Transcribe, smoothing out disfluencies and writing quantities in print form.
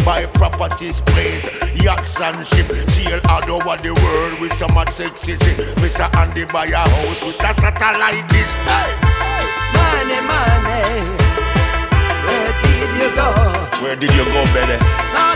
buy properties, planes, yachts and ship. Sail all over the world with some mad sexy shit. Mr. Andy buy a house with a satellite dish. Hey! Money, money, where did you go? Where did you go, baby?